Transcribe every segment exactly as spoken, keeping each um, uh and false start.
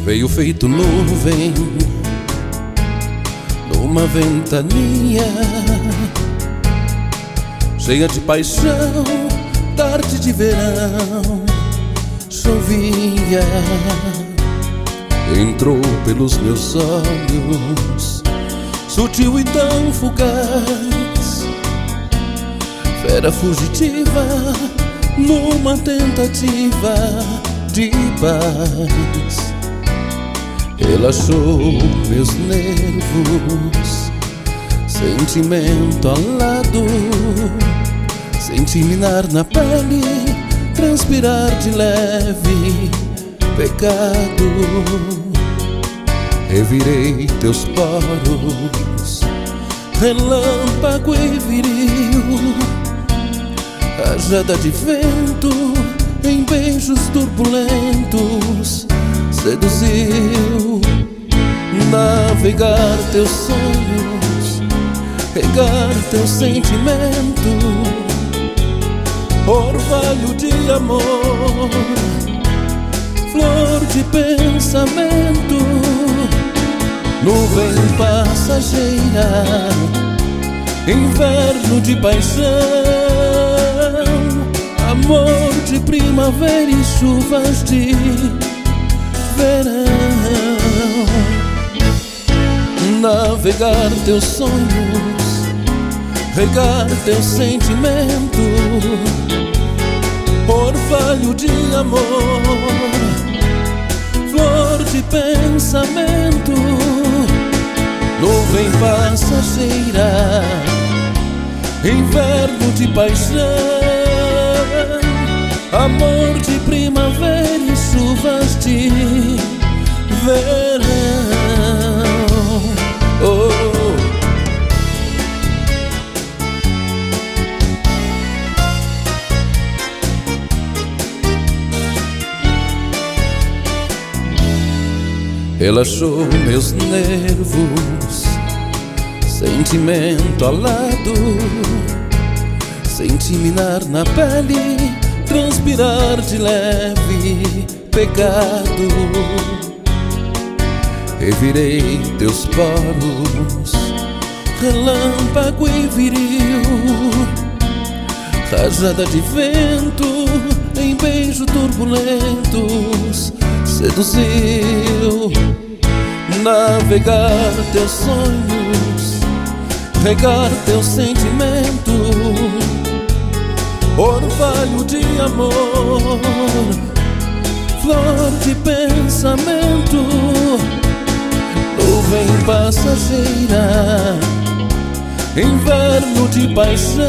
veio feito nuvem numa ventania, cheia de paixão, tarde de verão. Chovia, entrou pelos meus olhos, sutil e tão fugaz, fera fugitiva numa tentativa de paz. Relaxou meus nervos, sentimento alado, senti minar na pele, transpirar de leve pecado. Revirei teus poros, relâmpago e viril, rajada de vento em beijos turbulentos, seduziu. Navegar teus sonhos, regar teu sentimento, orvalho de amor, flor de pensamento, nuvem passageira, inverno de paixão, amor de primavera e chuvas de verão. Navegar teus sonhos, regar teu sentimento, orvalho de amor, flor de pensamento, nuvem passageira, inverno de paixão, amor de primavera e chuvas de verão. Oh. Relaxou meus nervos, sentimento alado, senti minar na pele, transpirar de leve pecado. Revirei teus poros, relâmpago e viril, rajada de vento em beijos turbulentos, seduziu. Navegar teus sonhos, regar teu sentimento, orvalho de amor, flor de pensamento, nuvem passageira, inverno de paixão,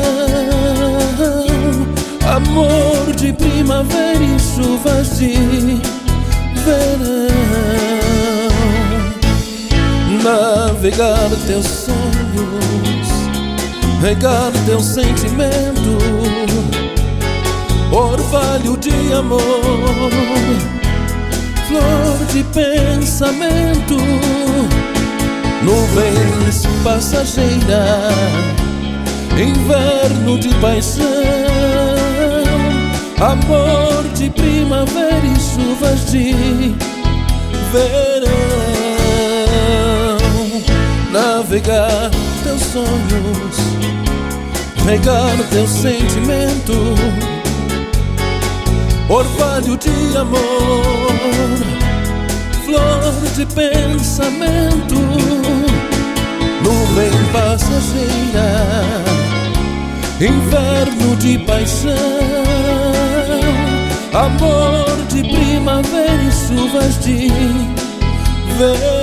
amor de primavera e chuvas de verão. Navegar teus sonhos, regar teu sentimento, orvalho de amor, flor de pensamento, nuvens passageira, inverno de paixão, amor de primavera e chuvas de verão. Navegar teus sonhos, regar teu sentimento, orvalho de amor, flor de pensamento, nuvem passageira, inverno de paixão, amor de primavera e chuvas de verão.